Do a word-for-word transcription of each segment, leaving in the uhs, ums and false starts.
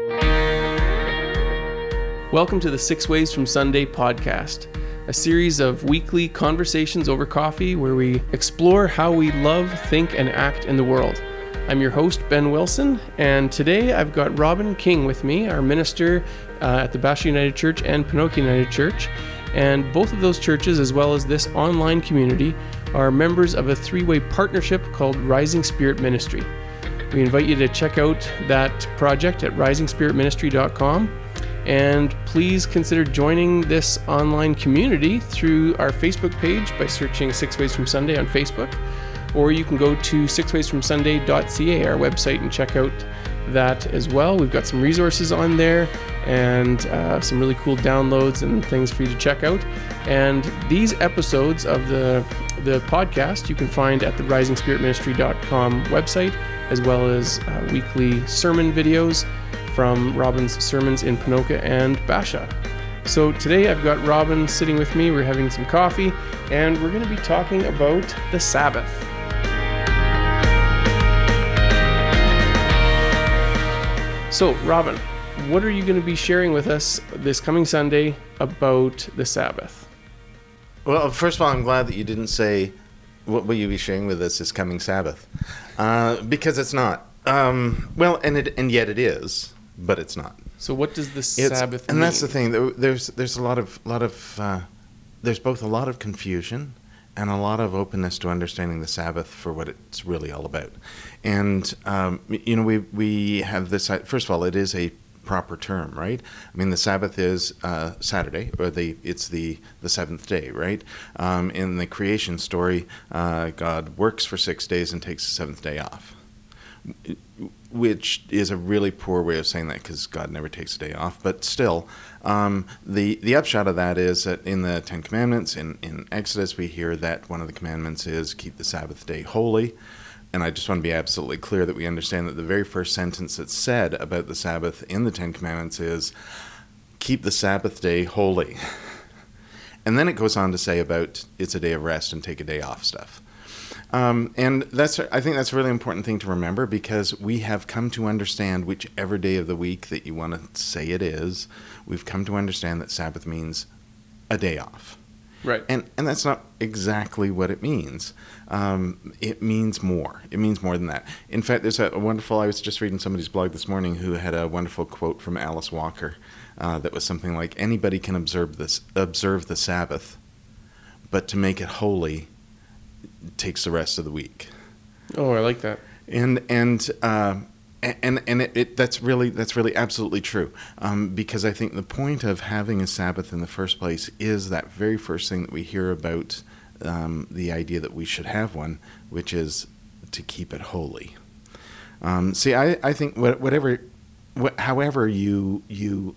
Welcome to the Six Ways from Sunday podcast, a series of weekly conversations over coffee where we explore how we love, think, and act in the world. I'm your host, Ben Wilson, and today I've got Robin King with me, our minister uh, at the Basha United Church and Panoka United Church. And both of those churches, as well as this online community, are members of a three-way partnership called Rising Spirit Ministry. We invite you to check out that project at rising spirit ministry dot com. And please consider joining this online community through our Facebook page by searching Six Ways from Sunday on Facebook. Or you can go to six ways from sunday dot c a, our website, and check out that as well. We've got some resources on there and uh, some really cool downloads and things for you to check out. And these episodes of the, the podcast you can find at the rising spirit ministry dot com website, as well as uh, weekly sermon videos from Robin's sermons in Panoka and Basha. So today I've got Robin sitting with me. We're having some coffee, and we're going to be talking about the Sabbath. So, Robin, what are you going to be sharing with us this coming Sunday about the Sabbath? Well, first of all, I'm glad that you didn't say what will you be sharing with us this coming Sabbath, uh, because it's not. Um, well, and it, and yet it is. But it's not. So what does the it's, Sabbath and mean? that's the thing. There's there's a lot of lot of uh, there's both a lot of confusion and a lot of openness to understanding the Sabbath for what it's really all about. And um, you know, we we have this. First of all, it is a proper term, right? I mean, the Sabbath is uh, Saturday, or the it's the the seventh day, right? Um, in the creation story, uh, God works for six days and takes the seventh day off. Which is a really poor way of saying that, because God never takes a day off. But still, um, the the upshot of that is that in the Ten Commandments, in, in Exodus, we hear that one of the commandments is keep the Sabbath day holy. And I just want to be absolutely clear that we understand that the very first sentence that's said about the Sabbath in the Ten Commandments is keep the Sabbath day holy. And then it goes on to say about it's a day of rest and take a day off stuff. Um, and that's, I think that's a really important thing to remember, because we have come to understand, whichever day of the week that you want to say it is, we've come to understand that Sabbath means a day off. Right. And and that's not exactly what it means. Um, it means more. It means more than that. In fact, there's a, a wonderful, I was just reading somebody's blog this morning who had a wonderful quote from Alice Walker uh, that was something like, anybody can observe this, observe the Sabbath, but to make it holy takes the rest of the week. Oh, I like that. And and uh, and and it, it that's really that's really absolutely true. Um, because I think the point of having a Sabbath in the first place is that very first thing that we hear about um, the idea that we should have one, which is to keep it holy. Um, see, I, I think whatever, wh- however you you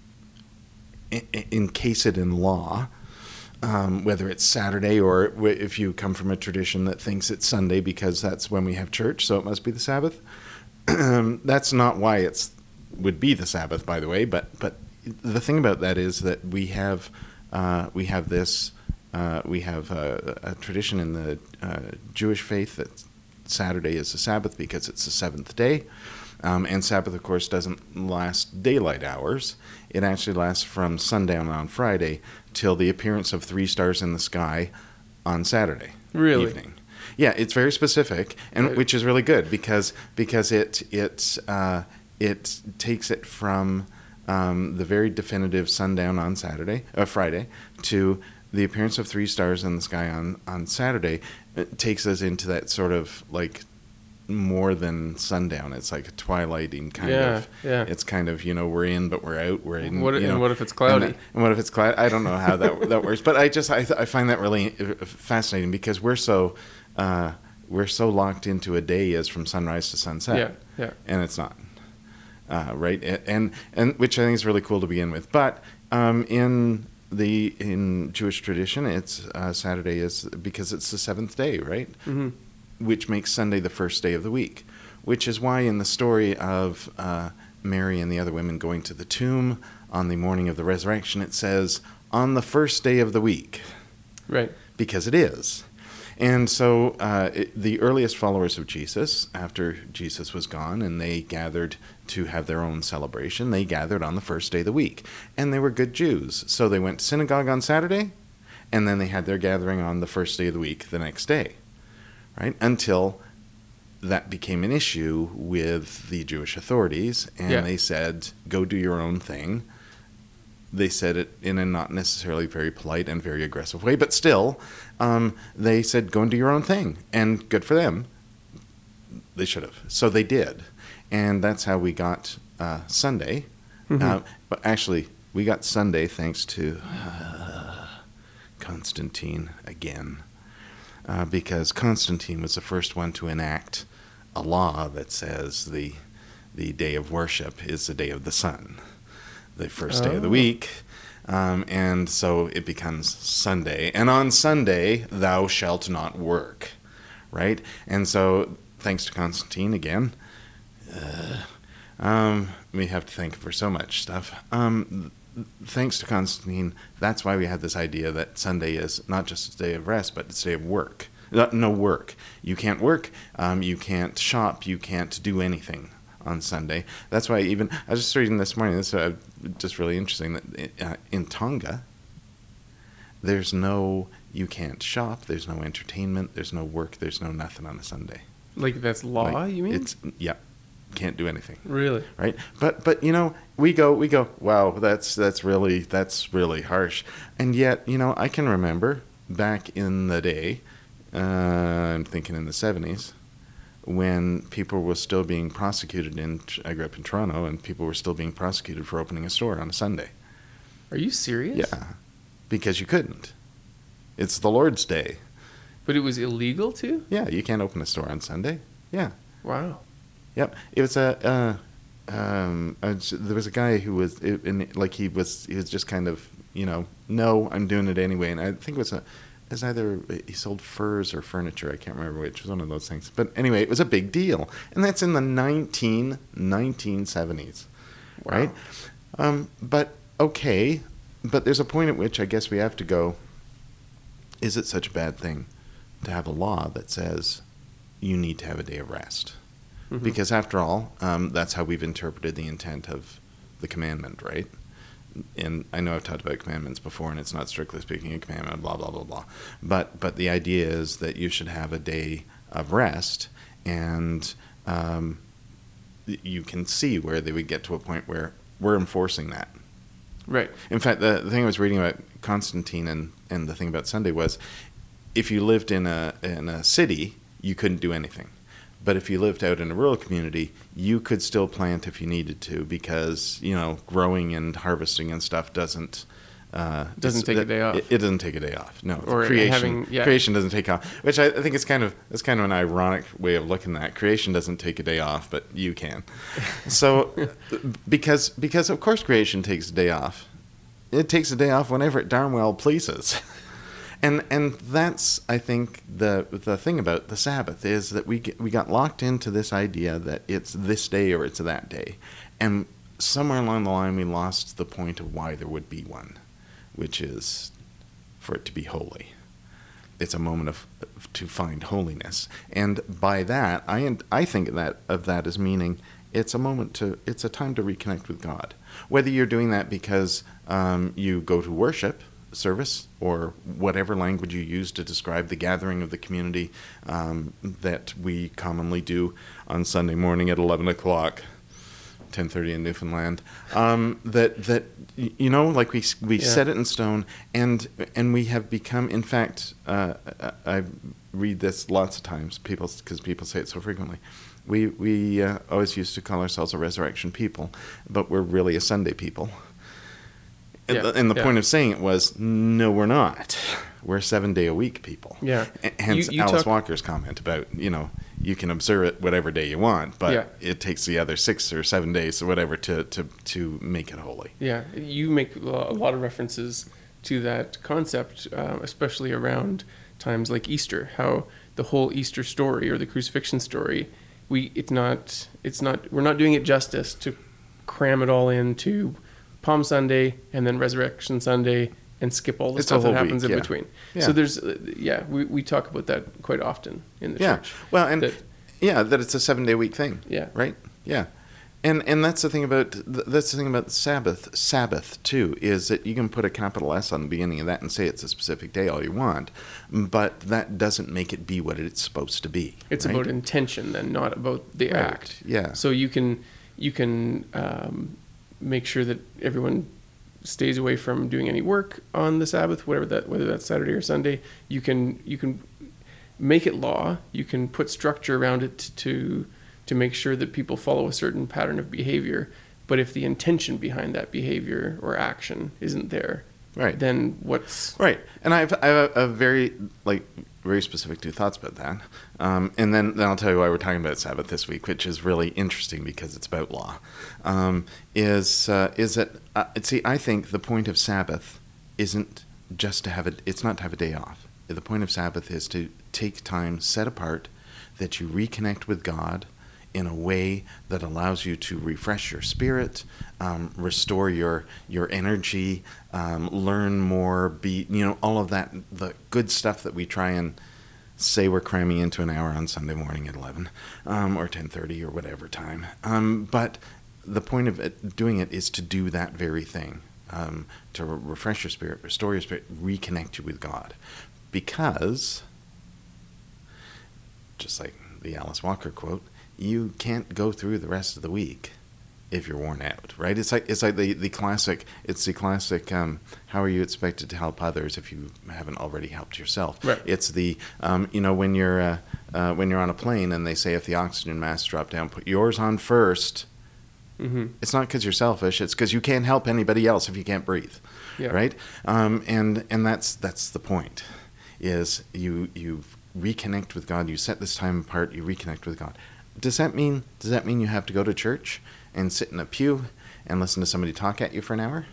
encase it in law. Um, whether it's Saturday or if you come from a tradition that thinks it's Sunday because that's when we have church, so it must be the Sabbath. That's not why it's would be the Sabbath, by the way. But but the thing about that is that we have uh, we have this uh, we have a, a tradition in the uh, Jewish faith that Saturday is the Sabbath because it's the seventh day. Um, and Sabbath, of course, doesn't last daylight hours. It actually lasts from sundown on Friday till the appearance of three stars in the sky on Saturday really? evening. Yeah, it's very specific, and right. Which is really good because because it it uh, it takes it from um, the very definitive sundown on Saturday, uh, Friday, to the appearance of three stars in the sky on on Saturday. It takes us into that sort of like more than sundown. It's like a twilighting kind yeah, of. Yeah. It's kind of, you know, we're in, but we're out. We're in. What, you know, and what if it's cloudy? And, and what if it's cloudy? I don't know how that that works, but I just I, I find that really fascinating because we're so uh, we're so locked into a day as from sunrise to sunset. Yeah, yeah. And it's not. Uh, right, and and which I think is really cool to begin with. But um, in the in Jewish tradition, it's uh, Saturday is because it's the seventh day, right? Mm-hmm. Which makes Sunday the first day of the week, which is why in the story of uh, Mary and the other women going to the tomb on the morning of the resurrection, it says, on the first day of the week. Right. Because it is. And so uh, it, the earliest followers of Jesus, after Jesus was gone and they gathered to have their own celebration, they gathered on the first day of the week. And they were good Jews. So they went to synagogue on Saturday, and then they had their gathering on the first day of the week the next day, right? Until that became an issue with the Jewish authorities, and yeah. they said, go do your own thing. They said it in a not necessarily very polite and very aggressive way, but still, um, they said, go and do your own thing. And good for them. They should have. So they did. And that's how we got uh, Sunday. Mm-hmm. Uh, but actually, we got Sunday thanks to uh, Constantine again. Uh, because Constantine was the first one to enact a law that says the the day of worship is the day of the sun, the first day oh. of the week. Um, and so it becomes Sunday. And on Sunday, thou shalt not work, right? And so thanks to Constantine again, uh, um, we have to thank him for so much stuff. Um, thanks to Constantine, that's why we had this idea that Sunday is not just a day of rest, but it's a day of work. No work. You can't work. Um, you can't shop. You can't do anything on Sunday. That's why even I was just reading this morning. This is uh, just really interesting that uh, in Tonga, there's no. You can't shop. There's no entertainment. There's no work. There's no nothing on a Sunday. Like that's law. Like, you mean? It's yeah. Can't do anything. Really? Right? But but you know, we go we go. Wow, that's that's really that's really harsh. And yet, you know, I can remember back in the day. Uh, I'm thinking in the seventies, when people were still being prosecuted in, I grew up in Toronto, and people were still being prosecuted for opening a store on a Sunday. Are you serious? Yeah, because you couldn't. It's the Lord's Day. But it was illegal too? Yeah, you can't open a store on Sunday. Yeah. Wow. Yep. It was a, uh, um, a there was a guy who was, it, in, like he was, he was just kind of, you know, no, I'm doing it anyway. And I think it was a, It's either he sold furs or furniture. I can't remember which. It was one of those things. But anyway, it was a big deal. And that's in the nineteen, nineteen seventies, wow. right? Um, but, okay. But there's a point at which I guess we have to go, is it such a bad thing to have a law that says you need to have a day of rest? Mm-hmm. Because after all, um, that's how we've interpreted the intent of the commandment, right? And I know I've talked about commandments before, and it's not strictly speaking a commandment, blah, blah, blah, blah. But but the idea is that you should have a day of rest, and um, you can see where they would get to a point where we're enforcing that. Right. In fact, the, the thing I was reading about Constantine and, and the thing about Sunday was, if you lived in a in a city, you couldn't do anything. But if you lived out in a rural community, you could still plant if you needed to, because, you know, growing and harvesting and stuff doesn't uh, doesn't take a day off. It, it doesn't take a day off. No, or creation having, yeah. creation doesn't take off, which I, I think is kind of that's kind of an ironic way of looking at it. Creation doesn't take a day off, but you can. So because because of course creation takes a day off. It takes a day off whenever it darn well pleases. And and that's, I think, the the thing about the Sabbath is that we get, we got locked into this idea that it's this day or it's that day. And somewhere along the line we lost the point of why there would be one, which is for it to be holy. It's a moment of to find holiness. And by that, I I think that of that as meaning it's a moment to, it's a time to reconnect with God. Whether you're doing that because um, you go to worship service or whatever language you use to describe the gathering of the community um, that we commonly do on Sunday morning at eleven o'clock, ten thirty in Newfoundland, um, that that you know, like we we yeah. set it in stone, and and we have become, in fact, uh, I read this lots of times, people because people say it so frequently. We we uh, always used to call ourselves a resurrection people, but we're really a Sunday people. And, yeah, the, and the yeah. point of saying it was, no, we're not. We're seven-day-a-week people. Yeah. Hence you, you Alice talk- Walker's comment about, you know, you can observe it whatever day you want, but yeah. it takes the other six or seven days or whatever to, to, to make it holy. Yeah. You make a lot of references to that concept, uh, especially around times like Easter, how the whole Easter story or the crucifixion story, we it's not it's not we're not doing it justice to cram it all into Palm Sunday and then Resurrection Sunday and skip all the It's a stuff that whole happens week, in yeah. between. Yeah. So there's, uh, yeah, we, we talk about that quite often in the Yeah. church. Well, and that, yeah, that it's a seven day week thing. Yeah. Right. Yeah. And and that's the thing about that's the thing about Sabbath Sabbath too, is that you can put a capital S on the beginning of that and say it's a specific day all you want, but that doesn't make it be what it's supposed to be. It's right? about intention then, not about the Right, act. yeah. So you can you can um, make sure that everyone stays away from doing any work on the Sabbath, whatever that, whether that's Saturday or Sunday. You can you can make it law. You can put structure around it to to make sure that people follow a certain pattern of behavior. But if the intention behind that behavior or action isn't there, Right. then what's Right. And I have, I have a, a very, like, very specific two thoughts about that. Um, and then, then I'll tell you why we're talking about Sabbath this week, which is really interesting because it's about law. Um, is, uh, is that, uh, see, I think the point of Sabbath isn't just to have a, it's not to have a day off. The point of Sabbath is to take time set apart that you reconnect with God in a way that allows you to refresh your spirit, um, restore your your energy, um, learn more, be, you know, all of that, the good stuff that we try and say we're cramming into an hour on Sunday morning at eleven um, or ten thirty or whatever time. Um, but the point of it, doing it is to do that very thing, um, to re- refresh your spirit, restore your spirit, reconnect you with God. Because, just like the Alice Walker quote, you can't go through the rest of the week if you're worn out, right? It's like it's like the, the classic, it's the classic, um, how are you expected to help others if you haven't already helped yourself? Right. It's the, um, you know, when you're, uh, uh, when you're on a plane and they say if the oxygen masks drop down, put yours on first. mm-hmm. It's not because you're selfish, it's because you can't help anybody else if you can't breathe, Yeah. right? Um, and and that's that's the point, is you you reconnect with God, you set this time apart, you reconnect with God. Does that mean does that mean you have to go to church and sit in a pew and listen to somebody talk at you for an hour?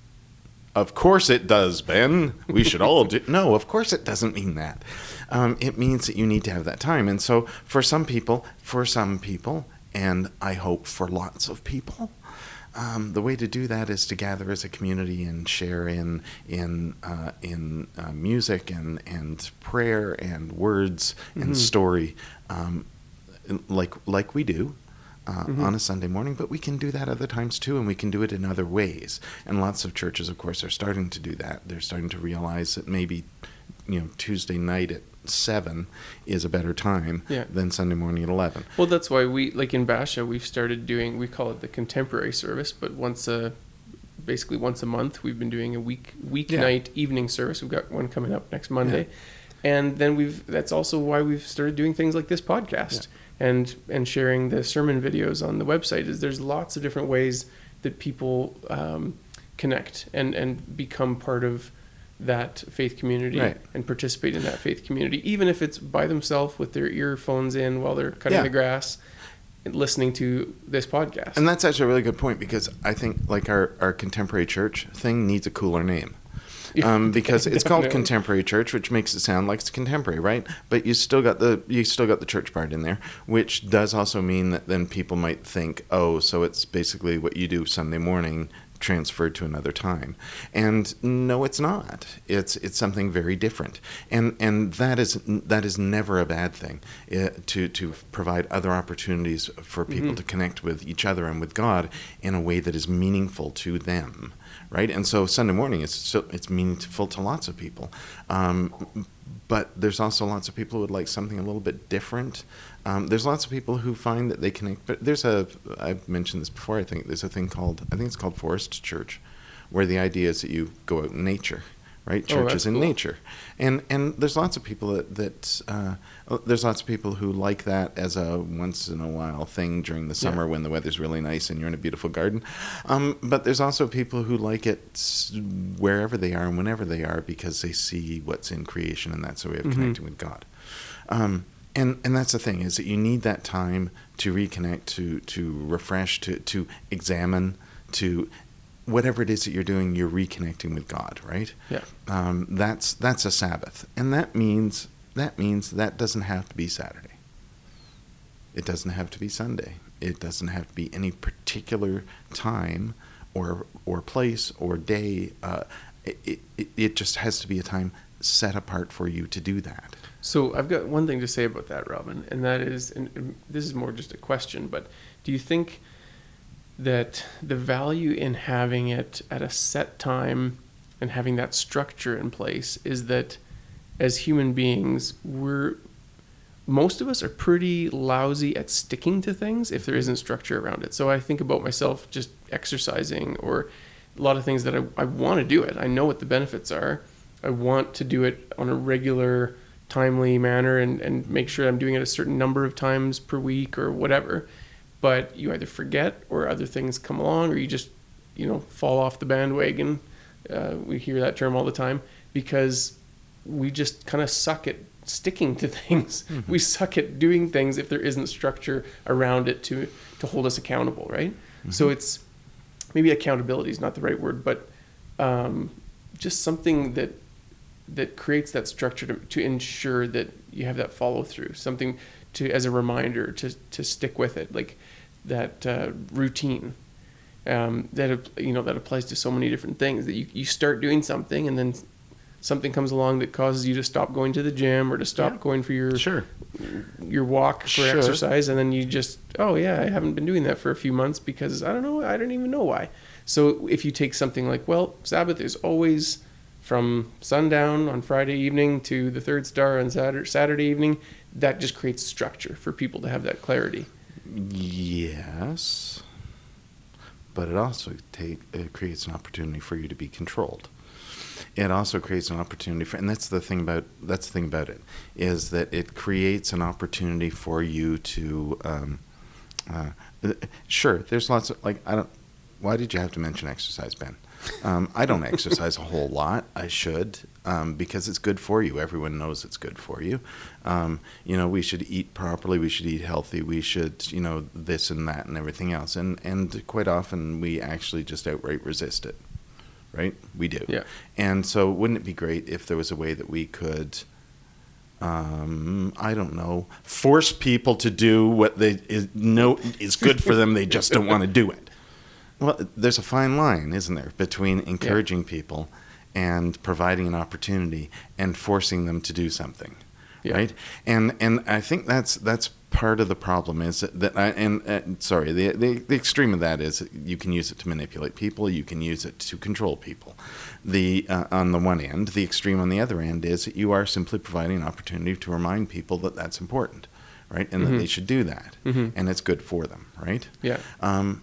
Of course it does, Ben. We should all do. No, of course it doesn't mean that. Um, it means that you need to have that time. And so for some people, for some people, and I hope for lots of people, um, the way to do that is to gather as a community and share in in uh, in uh, music and and prayer and words Mm-hmm. and story. Um, like like we do uh, Mm-hmm. on a Sunday morning, but we can do that other times too, and we can do it in other ways. And lots of churches, of course, are starting to do that. They're starting to realize that maybe, you know, Tuesday night at seven is a better time Yeah. than Sunday morning at eleven. Well, that's why we, like in Basha, we've started doing, we call it the contemporary service, but once a, basically once a month, we've been doing a week, weeknight evening service. We've got one coming up next Monday. And then we've, that's also why we've started doing things like this podcast and, and sharing the sermon videos on the website. Is there's lots of different ways that people um, connect and, and become part of that faith community Right. and participate in that faith community, even if it's by themselves with their earphones in while they're cutting Yeah. the grass and listening to this podcast. And that's actually a really good point, because I think like our, our contemporary church thing needs a cooler name. Um, because it's called Definitely. contemporary church, which makes it sound like it's contemporary, right? But you still got the you still got the church part in there, which does also mean that then people might think, oh, so it's basically what you do Sunday morning transferred to another time. And no, it's not. It's it's something very different. And and that is that is never a bad thing, uh, to to provide other opportunities for people Mhm. to connect with each other and with God in a way that is meaningful to them. Right, and so Sunday morning is still, it's meaningful to lots of people, um, but there's also lots of people who would like something a little bit different. Um, there's lots of people who find that they connect. But there's a I've mentioned this before. I think there's a thing called I think it's called Forest Church, where the idea is that you go out in nature. Right, Oh, churches that's in cool. nature, and and there's lots of people that that uh, there's lots of people who like that as a once in a while thing during the summer when the weather's really nice and you're in a beautiful garden. Um, but there's also people who like it s- wherever they are and whenever they are, because they see what's in creation, and that's a way of Mhm. connecting with God. Um, and and that's the thing, is that you need that time to reconnect, to to refresh, to to examine, to whatever it is that you're doing, you're reconnecting with God, right? Yeah. Um, that's that's a Sabbath, and that means that means that doesn't have to be Saturday. It doesn't have to be Sunday. It doesn't have to be any particular time or or place or day. Uh, it, it, it just has to be a time set apart for you to do that. So I've got one thing to say about that, Robin, and that is, and, and this is more just a question, but do you think that the value in having it at a set time and having that structure in place is that as human beings, we're, most of us are pretty lousy at sticking to things if there isn't structure around it. So I think about myself just exercising or a lot of things that I, I want to do it. I know what the benefits are. I want to do it on a regular, timely manner and, and make sure I'm doing it a certain number of times per week or whatever. But you either forget or other things come along or you just, you know, fall off the bandwagon. Uh, we hear that term all the time because we just kind of suck at sticking to things. Mm-hmm. We suck at doing things if there isn't structure around it to, to hold us accountable, right? Mm-hmm. So it's, maybe accountability is not the right word, but um, just something that that creates that structure to, to ensure that you have that follow through, something to as a reminder to to stick with it, like that uh, routine um, that you know that applies to so many different things. That you, you start doing something and then something comes along that causes you to stop going to the gym or to stop yeah. going for your sure. your walk for sure. exercise, and then you just oh yeah I haven't been doing that for a few months because I don't know I don't even know why. So if you take something like, well, Sabbath is always from sundown on Friday evening to the third star on Saturday, Saturday evening, that just creates structure for people to have that clarity. Yes, but it also take, it creates an opportunity for you to be controlled. It also creates an opportunity for, and that's the thing about that's the thing about it, is that it creates an opportunity for you to, um, uh, sure, there's lots of, like, I don't, why did you have to mention exercise, Ben? Um, I don't exercise a whole lot. I should, um, because it's good for you. Everyone knows it's good for you. Um, you know, we should eat properly. We should eat healthy. We should, you know, this and that and everything else. And and quite often we actually just outright resist it, right? We do. Yeah. And so wouldn't it be great if there was a way that we could, um, I don't know, force people to do what they is, know is good for them. They just don't want to do it. Well, there's a fine line, isn't there, between encouraging yeah. people and providing an opportunity and forcing them to do something, yeah. right? And and I think that's that's part of the problem is that, that I, and uh, sorry, the, the the extreme of that is you can use it to manipulate people, you can use it to control people. The uh, on the one end, the extreme on the other end is that you are simply providing an opportunity to remind people that that's important, right, and mm-hmm. that they should do that, mm-hmm. and it's good for them, right? Yeah. Um,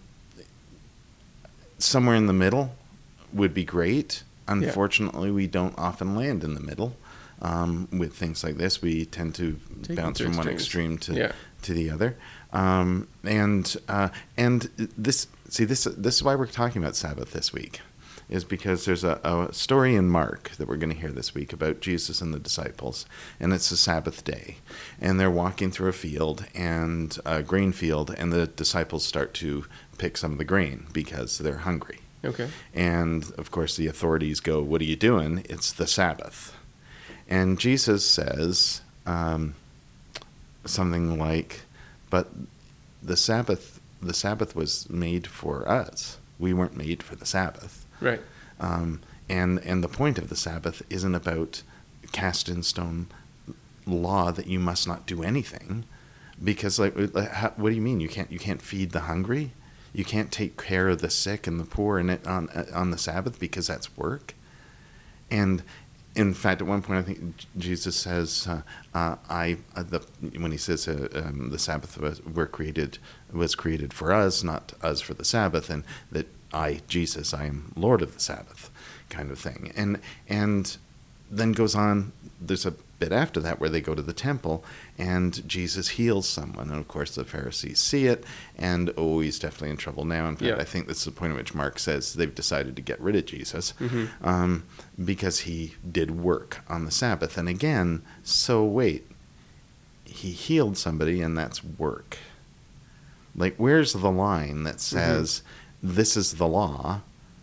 Somewhere in the middle would be great. Unfortunately, yeah. we don't often land in the middle. Um, with things like this, we tend to Take bounce from one extreme to yeah. to the other. Um, and uh, and this see this this is why we're talking about Sabbath this week, is because there's a, a story in Mark that we're going to hear this week about Jesus and the disciples, and it's a Sabbath day, and they're walking through a field and a grain field, and the disciples start to pick some of the grain because they're hungry. Okay. And of course the authorities go, "What are you doing? It's the Sabbath." And Jesus says um, something like, "But the Sabbath, the Sabbath was made for us. We weren't made for the Sabbath." Right. Um, and and the point of the Sabbath isn't about cast in stone law that you must not do anything, because like, how, what do you mean you can't you can't feed the hungry? You can't take care of the sick and the poor and it on on the Sabbath because that's work. And in fact, at one point, I think Jesus says, uh, uh, "I uh, the when he says uh, um, the Sabbath was were created was created for us, not us for the Sabbath, and that I, Jesus, I am Lord of the Sabbath," kind of thing. And and then goes on. There's a bit after that where they go to the temple and Jesus heals someone, and of course the Pharisees see it and oh, he's definitely in trouble now. In fact, yeah. I think that's the point at which Mark says they've decided to get rid of Jesus mm-hmm. um, because he did work on the Sabbath. And again, so wait, he healed somebody and that's work. Like, where's the line that says mm-hmm. this is the law,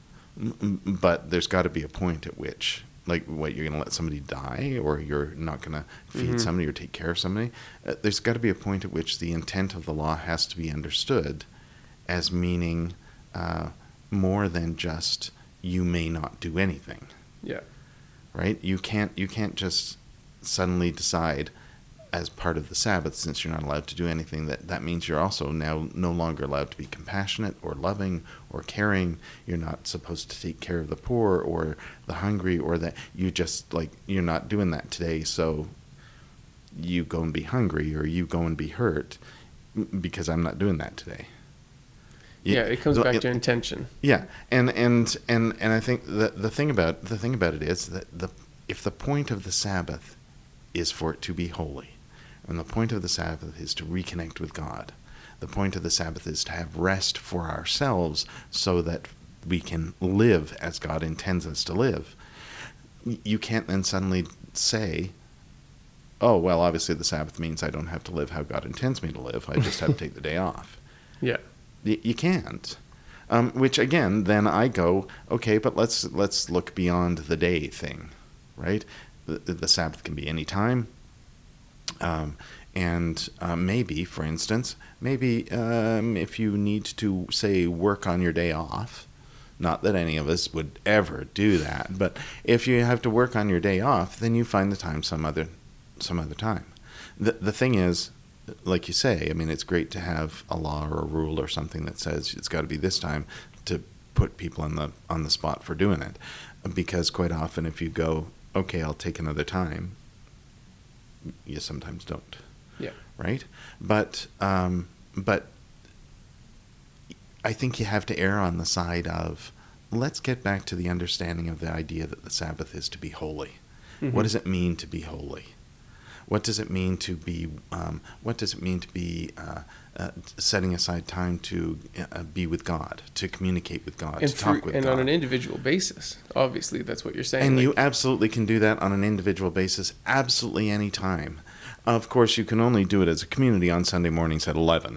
but there's got to be a point at which, like, what, you're going to let somebody die, or you're not going to feed mm-hmm. somebody or take care of somebody? Uh, there's got to be a point at which the intent of the law has to be understood as meaning uh, more than just you may not do anything. Yeah. Right? You can't you can't just suddenly decide as part of the Sabbath, since you're not allowed to do anything, that that means you're also now no longer allowed to be compassionate or loving or caring. You're not supposed to take care of the poor or the hungry, or that you just, like, you're not doing that today, so you go and be hungry or you go and be hurt because I'm not doing that today. You, yeah, it comes the, back it, to intention. Yeah, and and and and I think the the thing about the thing about it is that the if the point of the Sabbath is for it to be holy, and the point of the Sabbath is to reconnect with God, the point of the Sabbath is to have rest for ourselves so that we can live as God intends us to live. You can't then suddenly say, oh, well, obviously the Sabbath means I don't have to live how God intends me to live. I just have to take the day off. Yeah. You, you can't. Um, which, again, then I go, okay, but let's let's look beyond the day thing, right? The, the Sabbath can be any time. Um, and uh, maybe, for instance, maybe um, if you need to, say, work on your day off, not that any of us would ever do that, but if you have to work on your day off, then you find the time some other some other time. The the thing is, like you say, I mean, it's great to have a law or a rule or something that says it's got to be this time to put people on the on the spot for doing it, because quite often if you go, okay, I'll take another time, you sometimes don't. Yeah. Right? But um, but I think you have to err on the side of, let's get back to the understanding of the idea that the Sabbath is to be holy. Mm-hmm. What does it mean to be holy? What does it mean to be? Um, what does it mean to be uh, uh, setting aside time to uh, be with God, to communicate with God, and to through, talk with and God, on an individual basis? Obviously, that's what you're saying. And like, you absolutely can do that on an individual basis, absolutely any time. Of course, you can only do it as a community on Sunday mornings at eleven.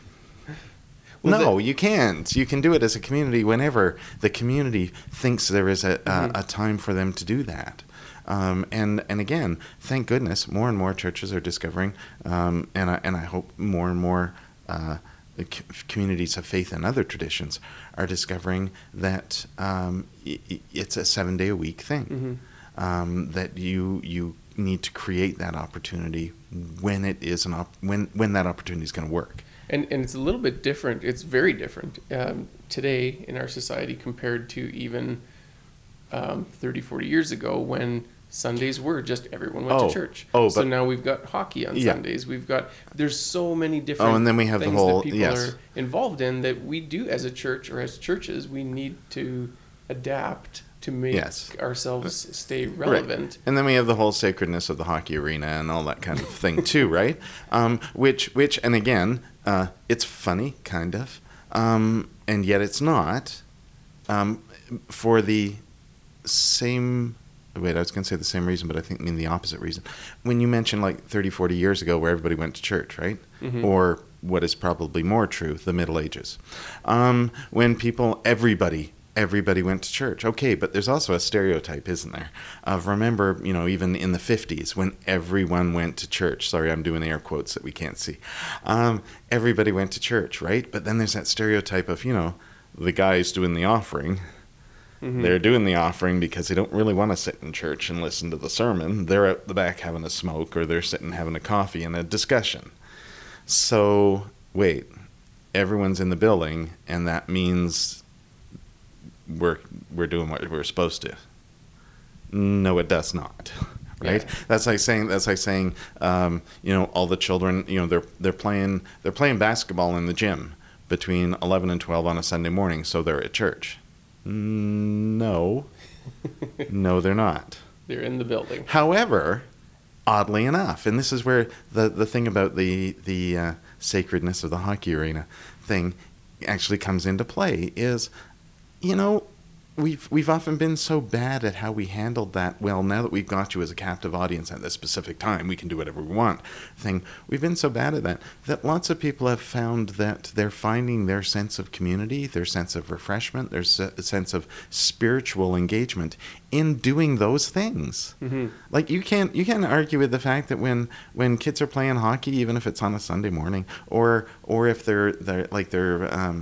Well, no, the, you can't. You can do it as a community whenever the community thinks there is a, mm-hmm. a, a time for them to do that. Um, and and again, thank goodness, more and more churches are discovering, um, and I and I hope more and more uh, communities of faith and other traditions are discovering that um, it's a seven day a week thing. Mm-hmm. Um, that you you need to create that opportunity when it is an op- when when that opportunity is going to work. And and it's a little bit different. It's very different um, today in our society compared to even um, thirty, forty years ago, when Sundays were just everyone went oh, to church. Oh, so but, now we've got hockey on yeah. Sundays. We've got there's so many different oh, and then we have things the whole, that people yes. are involved in that we do as a church or as churches. We need to adapt to make yes. ourselves stay relevant. Right. And then we have the whole sacredness of the hockey arena and all that kind of thing too, right? Um, which, which, and again, uh, it's funny, kind of, um, and yet it's not, um, for the same, wait, I was going to say the same reason, but I think I mean the opposite reason. When you mention like thirty, forty years ago where everybody went to church, right? Mm-hmm. Or what is probably more true, the Middle Ages. Um, when people, everybody, everybody went to church. Okay, but there's also a stereotype, isn't there? Of remember, you know, even in the fifties when everyone went to church. Sorry, I'm doing air quotes that we can't see. Um, everybody went to church, right? But then there's that stereotype of, you know, the guys doing the offering. Mm-hmm. They're doing the offering because they don't really want to sit in church and listen to the sermon. They're at the back having a smoke, or they're sitting having a coffee and a discussion. So, wait, everyone's in the building, and that means we're we're doing what we're supposed to. No, it does not. Right? Yeah. That's like saying that's like saying um, you know, all the children, you know, they're they're playing they're playing basketball in the gym between eleven and twelve on a Sunday morning, so they're at church. No. No, they're not. They're in the building. However, oddly enough, and this is where the, the thing about the, the uh, sacredness of the hockey arena thing actually comes into play, is, you know, we've we've often been so bad at how we handled that, well, now that we've got you as a captive audience at this specific time, we can do whatever we want thing. We've been so bad at that, that lots of people have found that they're finding their sense of community, their sense of refreshment, their sense of spiritual engagement in doing those things. Mm-hmm. Like, you can't you can't argue with the fact that when when kids are playing hockey, even if it's on a Sunday morning, or or if they're they're like they're um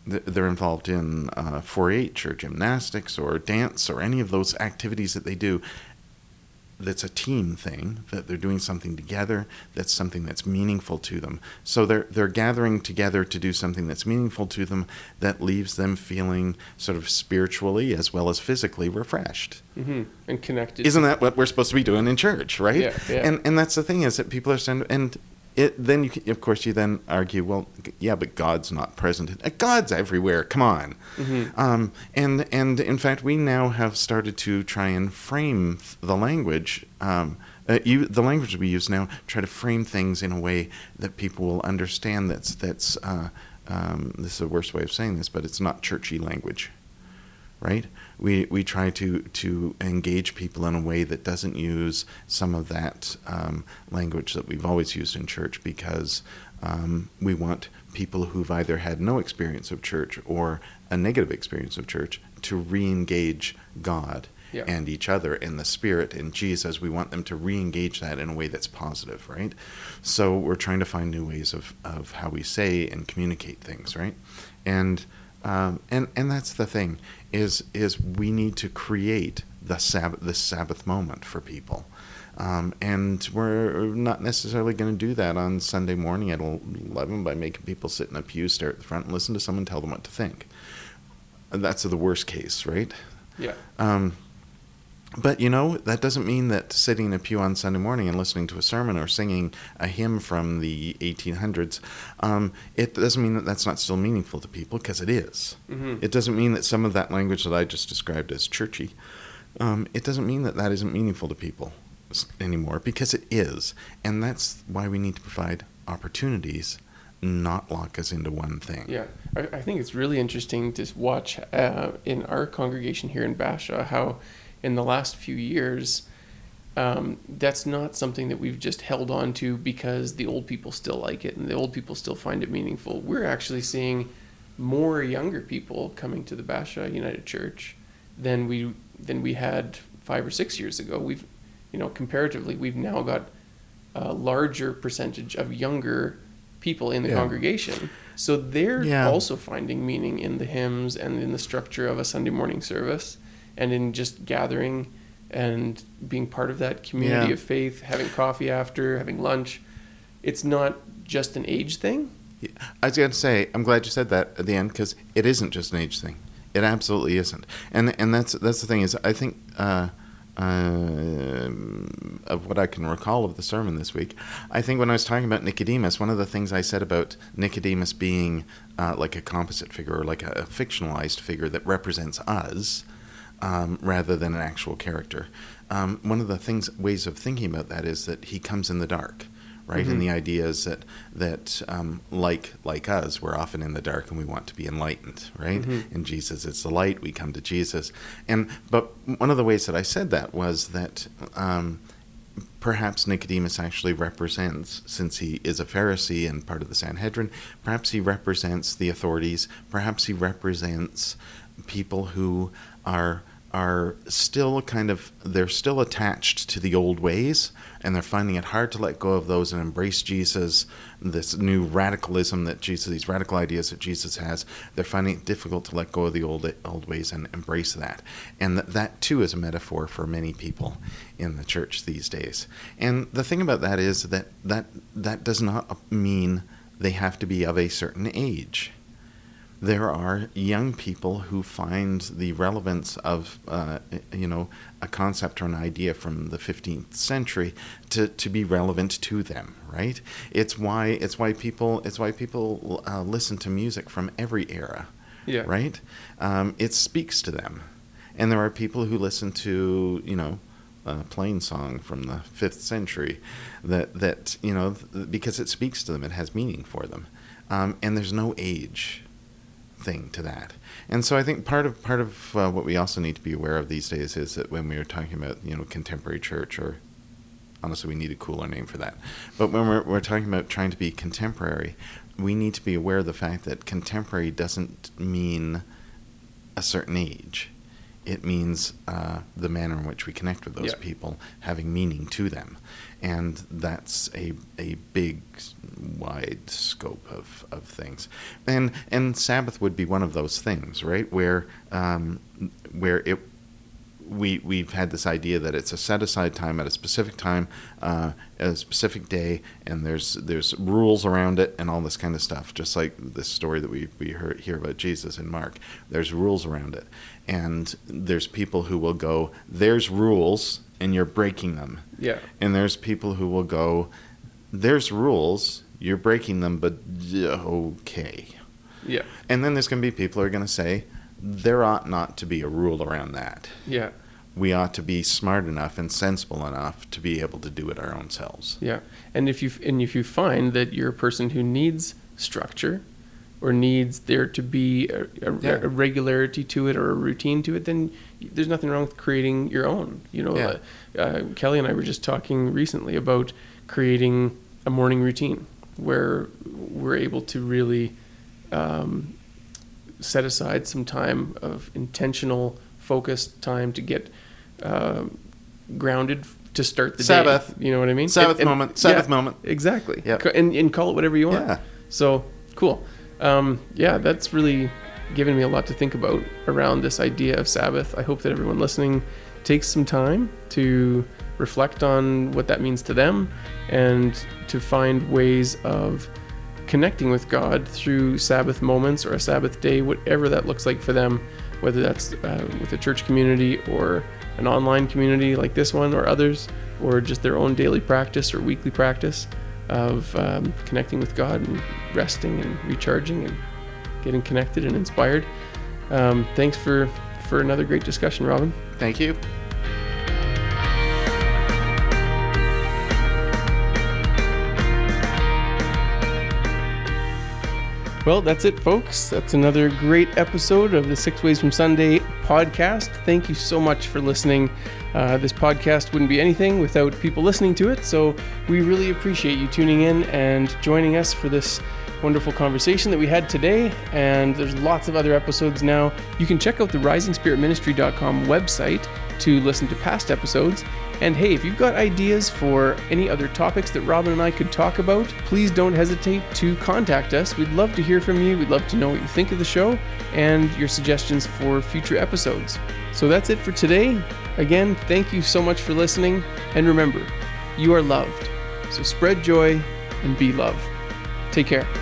th- they're involved in uh, four H or gymnastics or dance or any of those activities that they do, that's a team thing, that they're doing something together, that's something that's meaningful to them. So they're they're gathering together to do something that's meaningful to them, that leaves them feeling sort of spiritually as well as physically refreshed. Mm-hmm. And connected. Isn't that what we're supposed to be doing in church, right? Yeah, yeah. And and that's the thing, is that people are saying, and it then you can, of course you then argue, well, yeah, but God's not present. God's everywhere. Come on. Mm-hmm. Um, and and in fact, we now have started to try and frame the language. Um, uh, you, the language we use now, try to frame things in a way that people will understand. That's that's. Uh, um, this is the worst way of saying this, but it's not churchy language, right? We we try to to engage people in a way that doesn't use some of that um, language that we've always used in church, because um, we want people who've either had no experience of church or a negative experience of church to re-engage God yeah. and each other and the Spirit and Jesus. We want them to re-engage that in a way that's positive, right? So we're trying to find new ways of, of how we say and communicate things, right? And um, and and that's the thing, is is we need to create the Sabbath, the Sabbath moment for people. Um, and we're not necessarily going to do that on Sunday morning at eleven by making people sit in a pew, stare at the front, and listen to someone tell them what to think. That's the worst case, right? Yeah. Um, but, you know, that doesn't mean that sitting in a pew on Sunday morning and listening to a sermon or singing a hymn from the eighteen hundreds, um, it doesn't mean that that's not still meaningful to people, because it is. Mm-hmm. It doesn't mean that some of that language that I just described as churchy, um, it doesn't mean that that isn't meaningful to people anymore, because it is. And that's why we need to provide opportunities, not lock us into one thing. Yeah, I, I think it's really interesting to watch uh, in our congregation here in Bashaw how in the last few years um, that's not something that we've just held on to because the old people still like it and the old people still find it meaningful. We're actually seeing more younger people coming to the Bashaw United Church than we than we had five or six years ago. We've You know, comparatively, we've now got a larger percentage of younger people in the yeah. congregation. So they're yeah. also finding meaning in the hymns and in the structure of a Sunday morning service and in just gathering and being part of that community yeah. of faith, having coffee after, having lunch. It's not just an age thing. Yeah. I was going to say, I'm glad you said that at the end, because it isn't just an age thing. It absolutely isn't. And and that's that's the thing, is I think... Uh, Uh, of what I can recall of the sermon this week, I think when I was talking about Nicodemus, one of the things I said about Nicodemus being uh, like a composite figure, or like a, a fictionalized figure that represents us um, rather than an actual character. Um, one of the things, ways of thinking about that is that he comes in the dark, right? Mm-hmm. And the idea is that that um, like like us, we're often in the dark and we want to be enlightened, right? Mm-hmm. And Jesus is the light. We come to Jesus, and but one of the ways that I said that was that um, perhaps Nicodemus actually represents, since he is a Pharisee and part of the Sanhedrin, perhaps he represents the authorities. Perhaps he represents people who are. are still kind of, they're still attached to the old ways, and they're finding it hard to let go of those and embrace Jesus, this new radicalism that Jesus, these radical ideas that Jesus has. They're finding it difficult to let go of the old old ways and embrace that. And that, that too is a metaphor for many people in the church these days. And the thing about that is that that, that does not mean they have to be of a certain age. There are young people who find the relevance of, uh, you know, a concept or an idea from the fifteenth century to, to be relevant to them, right? It's why it's why people it's why people uh, listen to music from every era, yeah. right? Um, it speaks to them, and there are people who listen to, you know, a plain song from the fifth century, that that you know because it speaks to them, it has meaning for them, um, and there's no age thing to that. And so I think part of part of uh, what we also need to be aware of these days is that when we are talking about, you know, contemporary church, or honestly we need a cooler name for that, but when we're, we're talking about trying to be contemporary, we need to be aware of the fact that contemporary doesn't mean a certain age. it means uh, the manner in which we connect with those Yeah. people having meaning to them. And that's a a big, wide scope of, of things. And and Sabbath would be one of those things, right? Where um, where it we we've had this idea that it's a set aside time at a specific time, uh, at a specific day, and there's there's rules around it and all this kind of stuff. Just like this story that we we heard hear about Jesus in Mark, there's rules around it, and there's people who will go, there's rules and you're breaking them. Yeah. And there's people who will go, there's rules, you're breaking them, but okay. Yeah. And then there's going to be people who are going to say, there ought not to be a rule around that. Yeah. We ought to be smart enough and sensible enough to be able to do it our own selves. Yeah. And if you and if you find that you're a person who needs structure or needs there to be a, a, Yeah. a regularity to it or a routine to it, then there's nothing wrong with creating your own. You know, Yeah. uh, uh, Kelly and I were just talking recently about creating a morning routine where we're able to really um, set aside some time of intentional, focused time to get uh, grounded to start the Sabbath. day. You know what I mean? Sabbath And- and- moment. Sabbath yeah, moment. Exactly. Yep. Co- And, and call it whatever you want. Yeah. So, cool. Um, yeah, that's really given me a lot to think about around this idea of Sabbath. I hope that everyone listening takes some time to reflect on what that means to them and to find ways of connecting with God through Sabbath moments or a Sabbath day, whatever that looks like for them, whether that's uh, with a church community or an online community like this one or others, or just their own daily practice or weekly practice of um, connecting with God and resting and recharging and getting connected and inspired. Um, thanks for, for another great discussion, Robin. Thank you. Well, that's it, folks. That's another great episode of the Six Ways from Sunday podcast. Thank you so much for listening. Uh, this podcast wouldn't be anything without people listening to it, so we really appreciate you tuning in and joining us for this wonderful conversation that we had today. And there's lots of other episodes now. You can check out the rising spirit ministry dot com website to listen to past episodes. And hey, if you've got ideas for any other topics that Robin and I could talk about, please don't hesitate to contact us. We'd love to hear from you. We'd love to know what you think of the show and your suggestions for future episodes. So that's it for today. Again, thank you so much for listening. And remember, you are loved. So spread joy and be love. Take care.